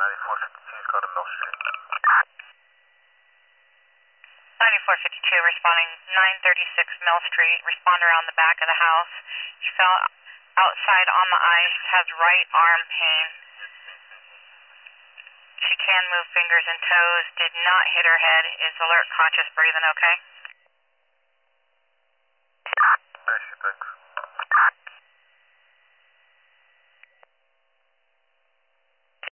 9452's got a Mill Street. 9452 responding 936 Mill Street, responder on the back of the house. She fell outside on the ice, has right arm pain. She can move fingers and toes, did not hit her head, is alert, conscious, breathing okay?